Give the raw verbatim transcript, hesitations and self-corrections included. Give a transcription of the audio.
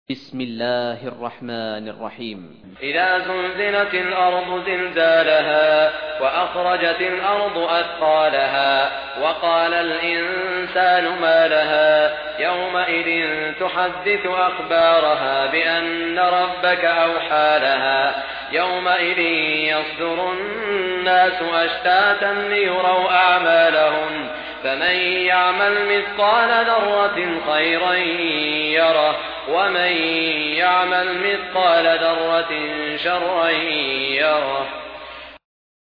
بسم الله الرحمن الرحيم. إذا زلزلت الأرض زلزالها وأخرجت الأرض أثقالها وقال الإنسان ما لها يومئذ تحدث أخبارها بأن ربك أوحى لها يومئذ يصدر الناس أشتاتا ليروا أعمالهم فمن يعمل مثقال ذرة خيرا يره ومن يعمل مثقال ذرة شرا يره.